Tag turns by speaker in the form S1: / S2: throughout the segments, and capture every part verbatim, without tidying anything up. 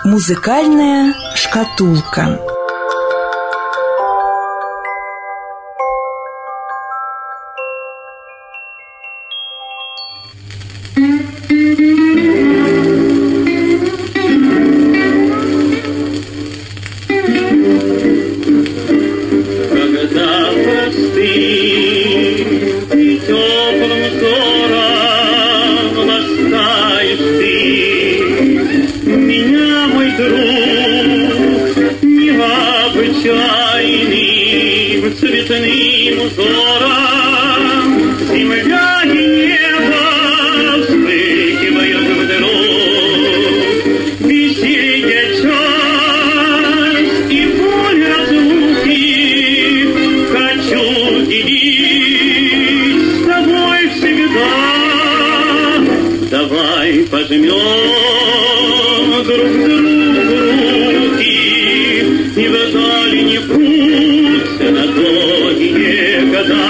S1: Музыкальная шкатулка.
S2: Цветным узором земля и небо вспыхивают вдруг. Веселье часть и боль разлуки хочу делить с тобой всегда. Давай пожмем друг другу руки и вдали не путь на долгие года.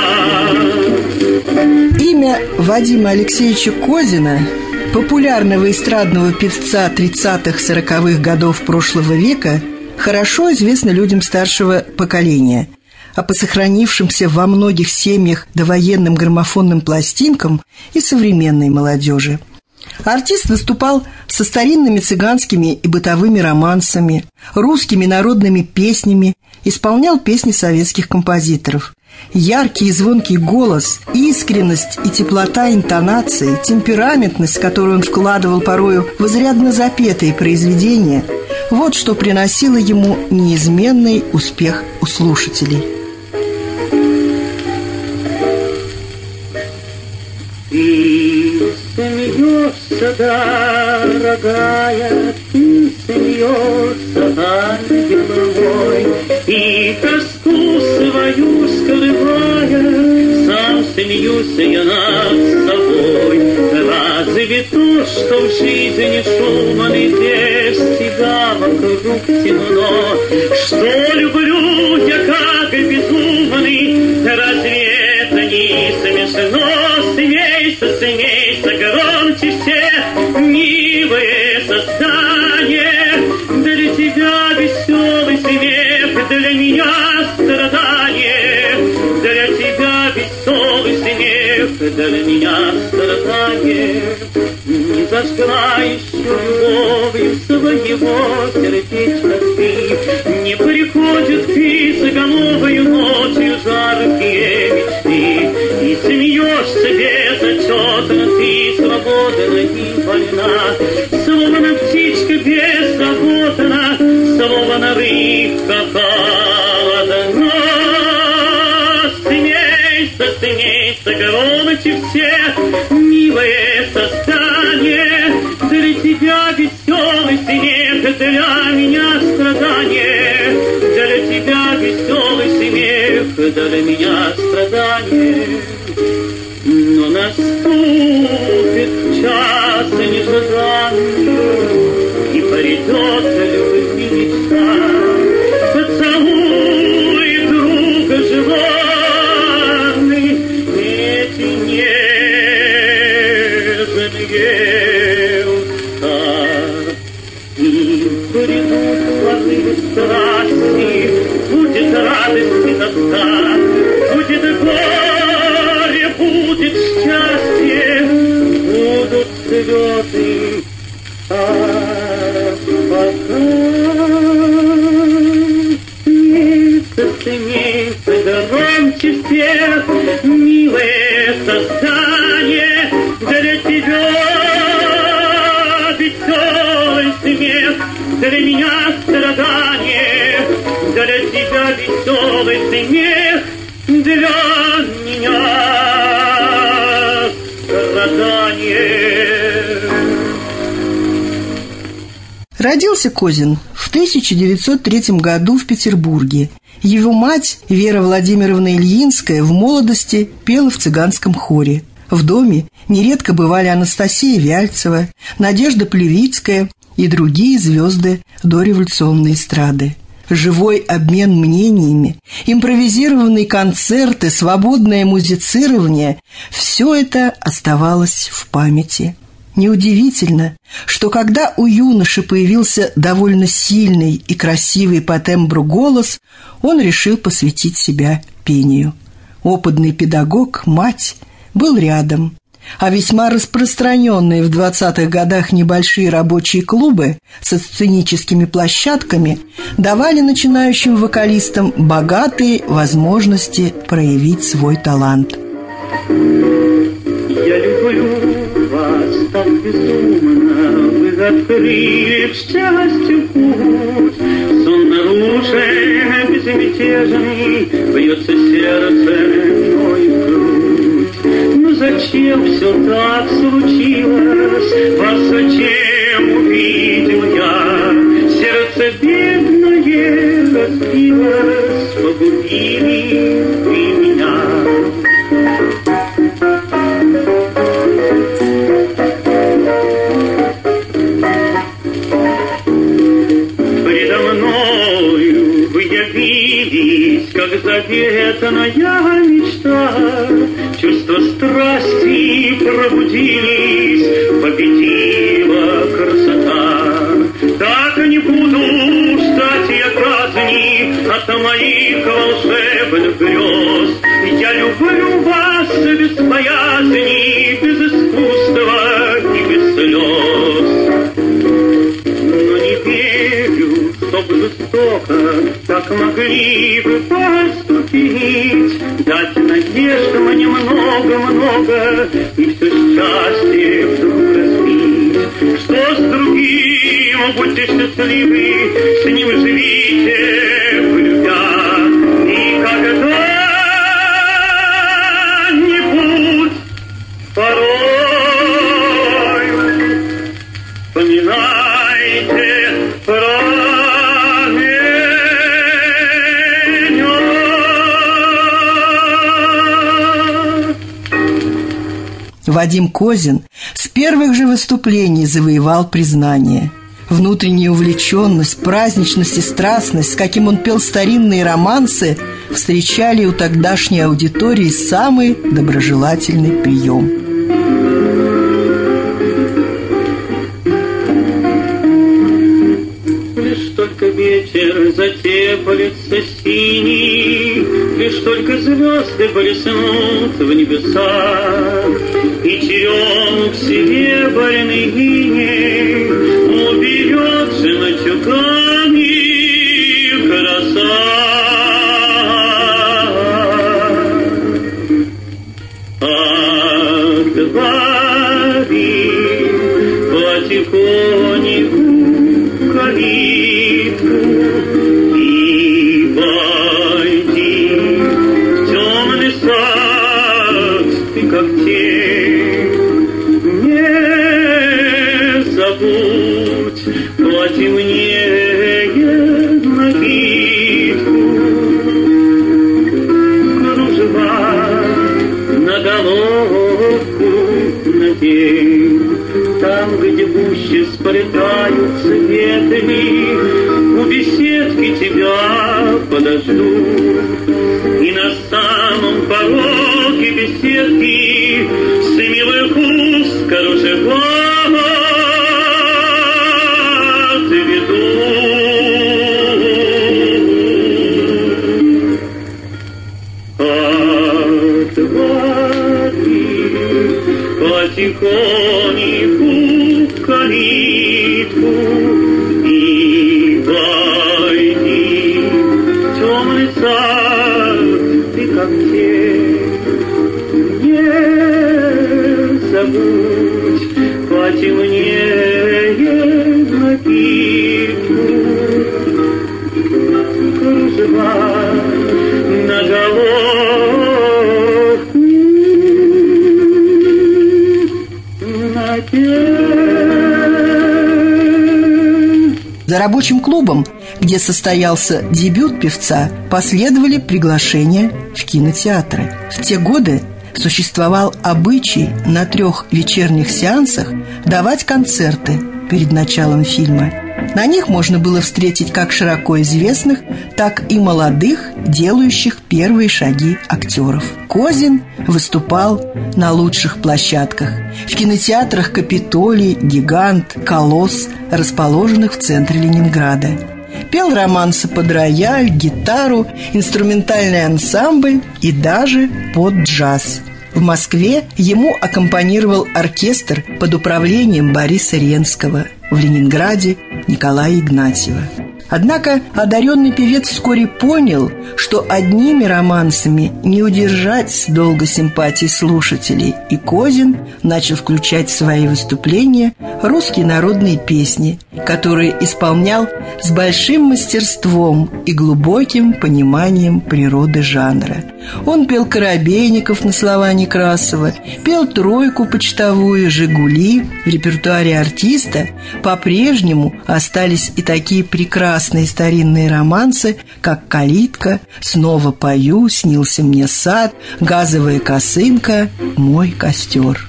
S3: Имя Вадима Алексеевича Козина, популярного эстрадного певца тридцатых-сороковых годов прошлого века, хорошо известно людям старшего поколения, а по сохранившимся во многих семьях довоенным граммофонным пластинкам и современной молодежи. Артист выступал со старинными цыганскими и бытовыми романсами, русскими народными песнями, исполнял песни советских композиторов. Яркий и звонкий голос, искренность и теплота интонации, темпераментность, которую он вкладывал порою в изрядно запетые произведения – вот что приносило ему неизменный успех у слушателей.
S2: Смеешься, дорогая, ты смеешься, ангел мой, и тоску свою скрывая, сам смеюсь я над собой. Разве то, что в жизни шумно и тебя вокруг темно, что люблю я как безумный, разве это не смешно? Смейся, смейся, громче всех, милое создание. Для тебя веселый смех, для меня страдание. Для тебя веселый смех, для меня страдание. Не зажгла еще любовью своего сердечка ты, не приходит ты заголовою ночью жаркие мечты. И смеешься безотчетно, ты свободна и вольна, словно птичка беззаботна, словно рыбка холодна. Смейся, смейся, громче всех, милое создание. Для тебя веселый смех, для меня страдание. Для тебя веселый смех, для меня страдание. Но наступит час нежданный, и придет любви мечта. Поцелуй друга желанный, эти нежные уста. И придут порывы страсти, будет радость и тоска, будет горе, будет счастье, будут слезы, а пока смеется, смеется, громче всех, милое создание. Для тебя веселый смех, для меня страдание. Для тебя веселый смех, для меня страдание.
S3: Родился Козин в тысяча девятьсот третьем году в Петербурге. Его мать, Вера Владимировна Ильинская, в молодости пела в цыганском хоре. В доме нередко бывали Анастасия Вяльцева, Надежда Плевицкая и другие звезды дореволюционной эстрады. Живой обмен мнениями, импровизированные концерты, свободное музицирование – все это оставалось в памяти. Неудивительно, что когда у юноши появился довольно сильный и красивый по тембру голос, он решил посвятить себя пению. Опытный педагог, мать, был рядом, а весьма распространенные в двадцатых годах небольшие рабочие клубы со сценическими площадками давали начинающим вокалистам богатые возможности проявить свой талант.
S2: Я люблю вас так безумно, вы открыли к счастью путь. Сон нарушен, безмятежный, бьется сердце мною в грудь. Но зачем все так случилось, вас зачем увидел я? Сердце бедное разбилось, погубили вы меня. Как заветная мечта, чувства страсти пробудились, победила красота. Так не буду ждать я казни от моих волшебных грез. Я люблю вас без боязни, без искусства и без слез. Но не верю, чтоб жестоко так могли вы поступить, дать надежд мне много-много и все счастье вдруг разбить. Что с другим, будьте счастливы, с ним живите, любя, и когда-нибудь порой вспоминайте про
S3: Вадим Козин с первых же выступлений завоевал признание. Внутренняя увлеченность, праздничность и страстность, с каким он пел старинные романсы, встречали у тогдашней аудитории самый доброжелательный прием.
S2: Лишь только ветер затеплится синий, лишь только звезды блеснут в небесах, и черемух серебряный иней уберет жемчугами краса. Отвори потихоньку калитку и войди в темный сад, ты как тень. Не забудь потемнее накидку, кружева на головку надень. Там, где гуще сплетаются ветви, у беседки тебя подожду. И на самом пороге беседки с милых уст кружева веду. Отвори потихоньку калитку и войди в темный сад, ты как тень. Не забудь потемнее накидку, кружева на головку надень.
S3: За рабочим клубом, где состоялся дебют певца, последовали приглашения в кинотеатры. В те годы существовал обычай на трех вечерних сеансах давать концерты перед началом фильма. На них можно было встретить как широко известных, так и молодых, делающих первые шаги актеров. Козин выступал на лучших площадках. В кинотеатрах «Капитолий», «Гигант», «Колосс», расположенных в центре Ленинграда. Пел романсы под рояль, гитару, инструментальный ансамбль и даже под джаз. В Москве ему аккомпанировал оркестр под управлением Бориса Ренского, в Ленинграде Николая Игнатьева. Однако одаренный певец вскоре понял, что одними романсами не удержать долго симпатии слушателей, и Козин начал включать в свои выступления русские народные песни, которые исполнял с большим мастерством и глубоким пониманием природы жанра. Он пел Коробейников на слова Некрасова, пел «Тройку» почтовую, «Жигули». В репертуаре артиста по-прежнему остались и такие прекрасные старинные романсы, как «Калитка», «Снова пою», «Снился мне сад», «Газовая косынка», «Мой костер».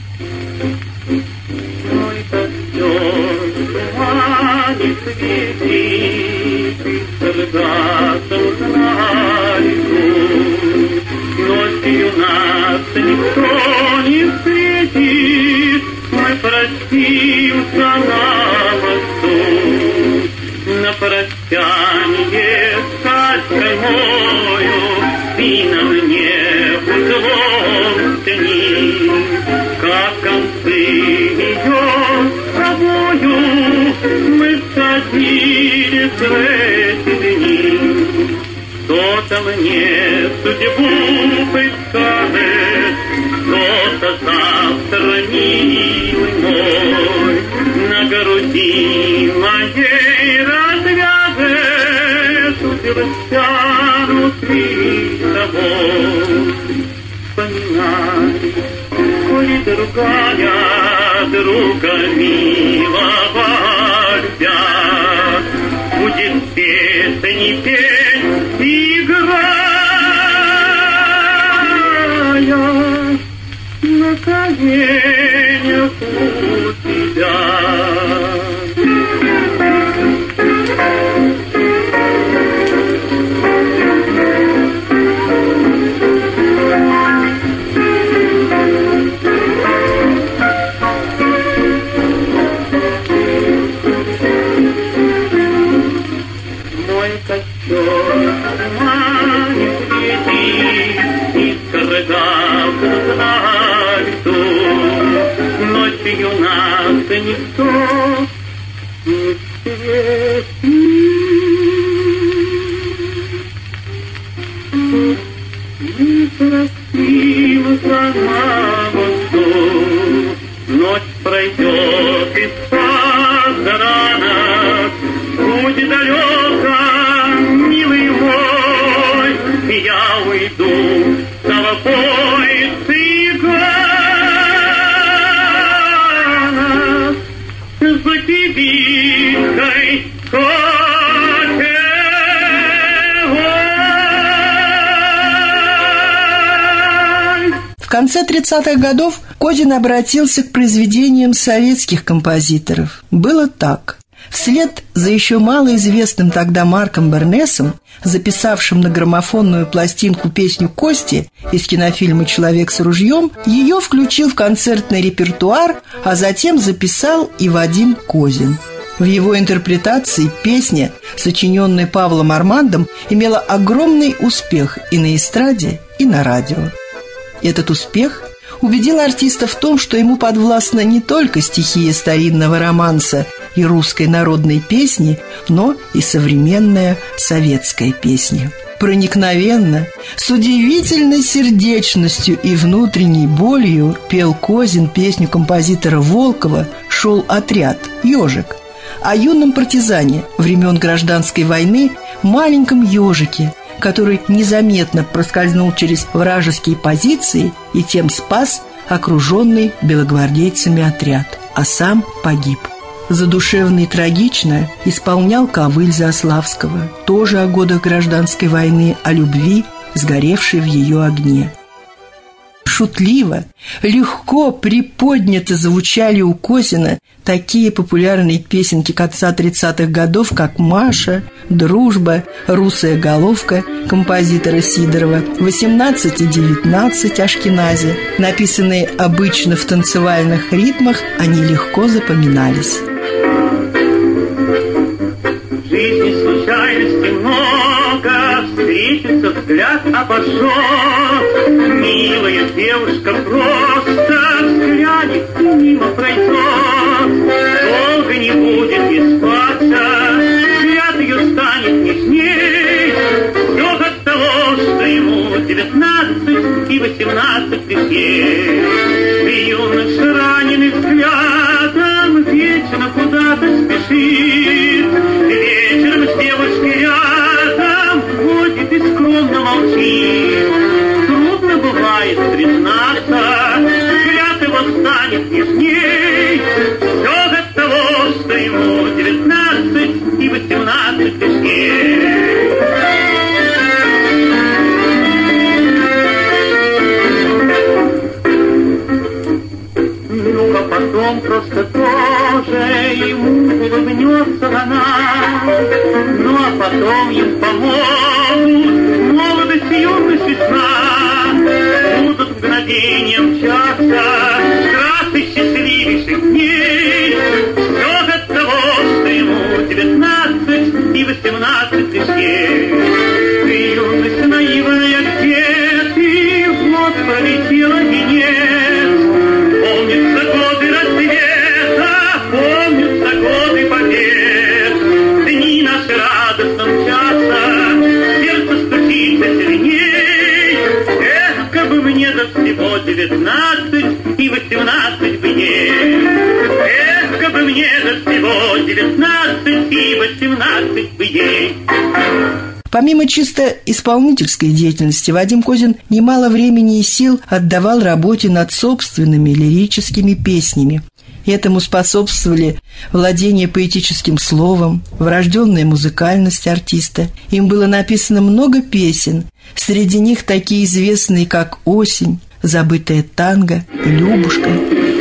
S2: Мой костер, тумане светит, и солдатом знаю, ночью нас никто не встретит, мы простимся на мосту. На прощанье сказкой мою ты на мне узлом тяни, как концы ее с тобою мы сходили в эти дни. Кто-то мне судьбу предскажет, кто-то завтра, милый мой, на груди моей развяжет утянутый тобой. Вспоминай, коли другая друга милого любя, будет песни петь, играя на коленях у тебя. Ночью нас никто не встретит. Некрасиво на мосту, ночь пройдет и спас рано, путь далеко, милый мой, я уйду с тобой, цыган.
S3: В конце тридцатых годов Козин обратился к произведениям советских композиторов. Было так. Вслед за еще малоизвестным тогда Марком Бернесом, записавшим на граммофонную пластинку песню «Кости» из кинофильма «Человек с ружьем», ее включил в концертный репертуар, а затем записал и Вадим Козин. В его интерпретации песня, сочиненная Павлом Армандом, имела огромный успех и на эстраде, и на радио. Этот успех убедил артиста в том, что ему подвластна не только стихия старинного романса и русской народной песни, но и современная советская песня. Проникновенно, с удивительной сердечностью и внутренней болью пел Козин песню композитора Волкова «Шел отряд, ежик», о юном партизане времен Гражданской войны, маленьком ежике, который незаметно проскользнул через вражеские позиции и тем спас окруженный белогвардейцами отряд, а сам погиб. Задушевно и трагично исполнял Ковыль Заславского, тоже о годах Гражданской войны, о любви, сгоревшей в ее огне. Шутливо, легко, приподнято звучали у Козина такие популярные песенки конца тридцатых годов, как «Маша», «Дружба», «Русая головка» композитора Сидорова, «восемнадцать и девятнадцать» Ашкенази. Написанные обычно в танцевальных ритмах, они легко запоминались.
S2: В жизни случайностей много, встретится взгляд обожжет. Милая девушка просто взглянет и мимо пройдет. Долго не будет не спаться, взгляд ее станет нежней. Все от того, что ему девятнадцать и восемнадцать лет ей. И юноша раненый взглядом вечно куда-то спешит. Вечером с девушкой рядом ходит и скромно молчит. Трудно бывает признаться, взгляд его станет нежней. Все от того, что ему девятнадцать и восемнадцать лет ей. Ну, а потом просто тоже ему улыбнется она. Ну, а потом им помогут молодость и юность весна. Будут мгновением мчаться трассы счастливейших дней. Все от того, что ему девятнадцать и восемнадцать лет. Ты, юность наивная, где ты? Вот пролетела венец. Помнятся годы рассвета, помнятся годы побед. Дни наши радостно мчатся, сердце стучится сильней. Эх, как бы мне до всего девятнадцать и восемнадцать бы дней. Эх, как бы мне до всего девятнадцать и восемнадцать бы дней.
S3: Помимо чисто исполнительской деятельности, Вадим Козин немало времени и сил отдавал работе над собственными лирическими песнями. Этому способствовали владение поэтическим словом, врожденная музыкальность артиста. Им было написано много песен, среди них такие известные, как «Осень», «Забытая танго», «Любушка».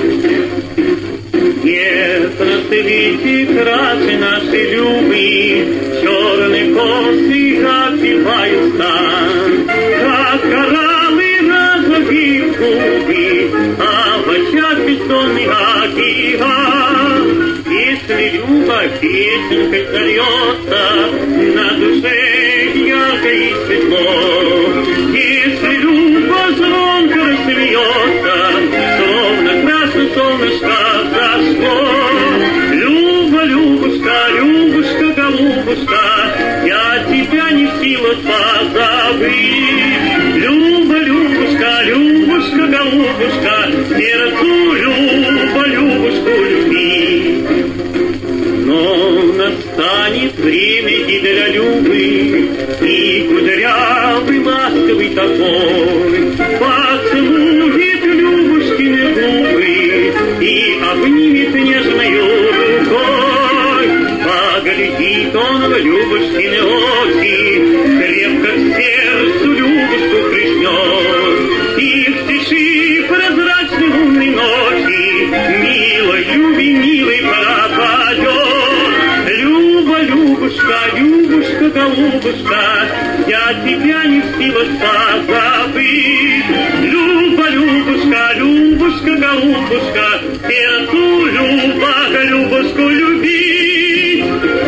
S2: Нет, расцветите красы наши любые, черные косы отбиваются, как кораллы розовые губы, а в очах бессонный океан. Если люба песенкой зальется, на душе ярко и светло. Если люба звонко рассмеется, словно красное солнышко зашло. Люба, Любушка, Любушка, голубушка, я тебя не в силах позабыть. Люба, Любушка, Любушка, голубушка, сердцу Люба, Любушку люби. Но настанет время гибеля Любы, и кудрявый ласковый такой поцелует Любушкины губы и обнимет нежною рукой. Поглядит он в Любушкины очи, крепко к сердцу Любушку прижмет, и в тиши прозрачной лунной ночи милой Любе, милой пропадет. Люба, Любушка, Любушка, голубушка, я тебя не в силах позабыть. Люба, Любушка, Любушка, голубушка, сердцу Люба, Любушку любить.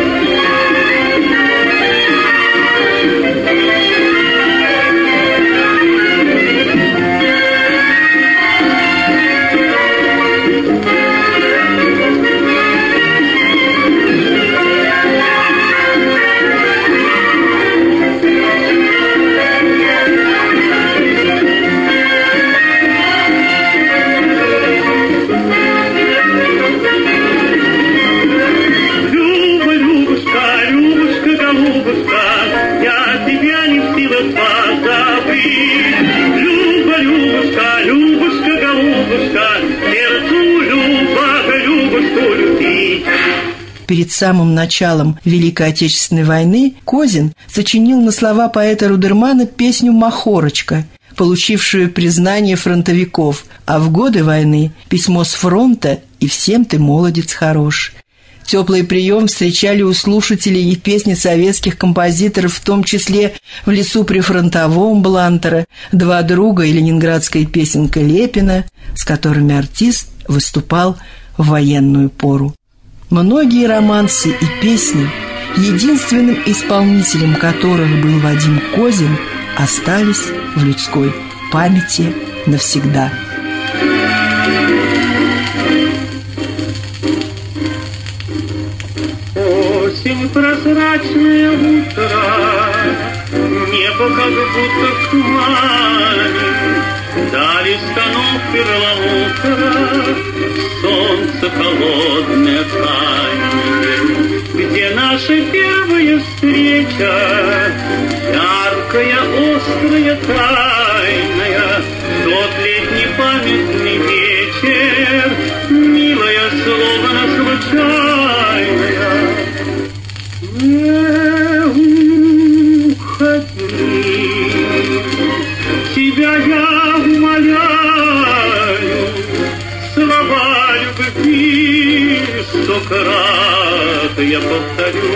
S3: Перед самым началом Великой Отечественной войны Козин сочинил на слова поэта Рудермана песню «Махорочка», получившую признание фронтовиков, а в годы войны письмо с фронта и всем ты, молодец, хорош. Теплый прием встречали у слушателей и песни советских композиторов, в том числе «В лесу прифронтовом» Блантера, «Два друга» и ленинградская песенка Лепина, с которыми артист выступал в военную пору. Многие романсы и песни, единственным исполнителем которых был Вадим Козин, остались в людской памяти навсегда.
S2: Осень, прозрачное утро, небо как будто в тумане, дали станок перламутра, солнце холодное тайное. Где наша первая встреча, яркая, острая, тайная, тот летний памятный вечер, милая, словно случайная. Не уходи, тебя я умоляю, слова любви сто крат я повторю.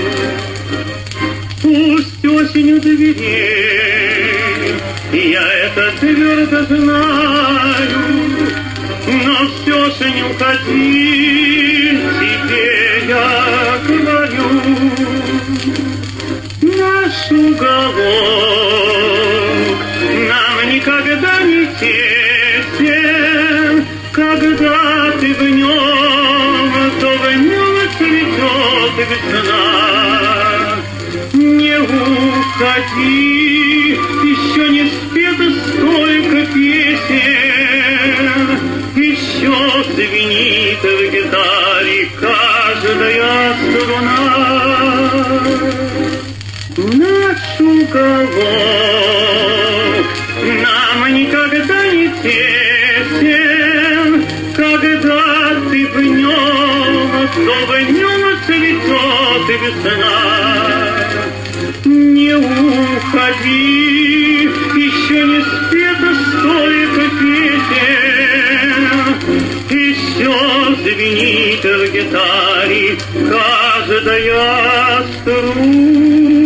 S2: Пусть осень у дверей, я это твердо знаю, но все же не уходи, тебе я говорю. Наш уголок нам никогда не тесен, когда ты в нем, то в нем цветет весна. Не уходи, еще не спето столько песен, еще звенит в гитаре каждая струна. Наш уголок нам никогда не тесен, когда ты в нем, то в нем цветет весна. Не уходи, еще не спето столько песен, еще звенит в гитаре каждая струна.